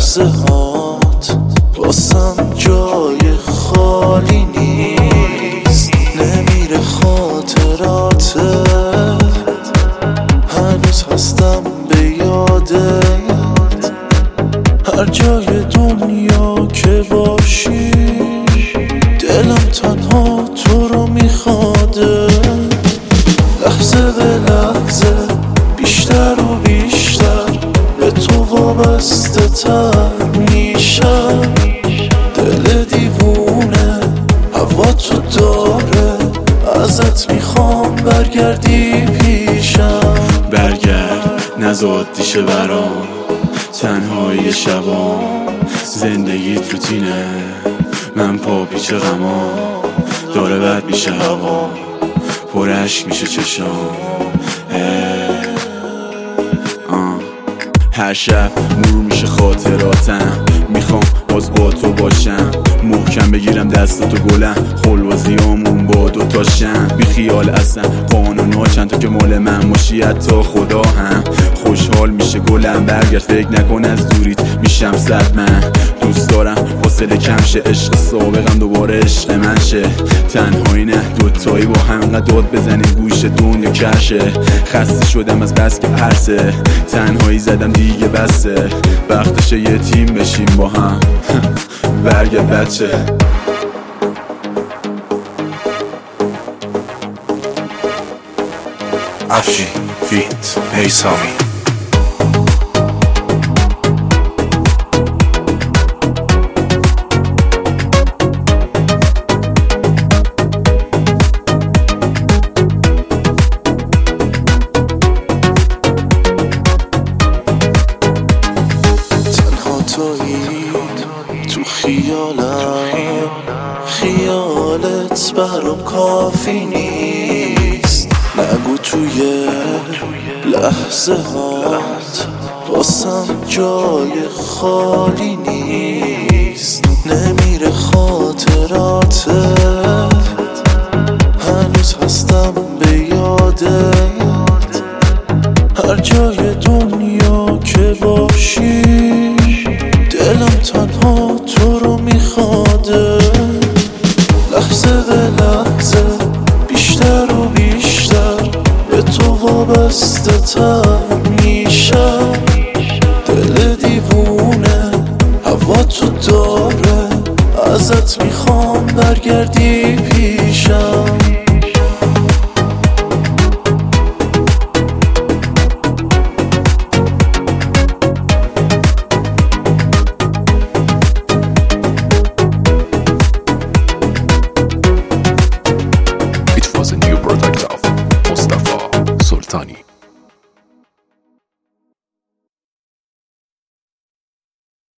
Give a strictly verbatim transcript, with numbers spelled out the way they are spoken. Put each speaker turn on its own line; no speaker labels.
لحظه هات واسم جای خالی نیست. نمیره خاطراتت، هنوز هستم به یادت. هر جای دنیا که باشی دلم تنها تو رو میخواده. لحظه به لحظه بیشتر و بیشتر به تو وابسته تر میشم. دل دیوونه هوا تو داره، ازت میخوام برگردی پیشم.
برگرد نزاد دیشه برام، تنهایی شبام، زندگیت روتینه، من پا پیچ غمام. داره بد میشه هوا، پر عشق میشه چشام. هر شب مرور میشه خاطراتم، میخوام باز با تو باشم. محکم بگیرم دست تو گلم، خلوزیامون با دوتاشم. بی خیال اصلا قانونا چند تا که مال من باشی، حتی خدا هم خوشحال میشه گلم. برگرد فکر نکن از دوریت میشم صد. من دوست دارم حوصله کم شه، عشق سابقم دوباره عشق من شه. تنهایی نه دوتایی با هم انقدر داد بزنیم گوش دنیا کرشه. خسته شدم از بس که پرسه، تنهایی زدم دیگه بسه. وقتشه یه تیم بشیم با هم. برگرد بچه.
افشین فیت میسامی.
تو خیالم، خیالت برام کافی نیست. نگو توی لحظه هات واسم جای خالی نیست. نمیره خاطراتت، هنوز هستم به یادت. هر جای دنیا که باشی دلم تنها تو رو میخواده. لحظه به لحظه بیشتر و بیشتر به تو وابسته تر میشم. دل دیوونه هوا تو داره، ازت میخوام برگردی پیشم.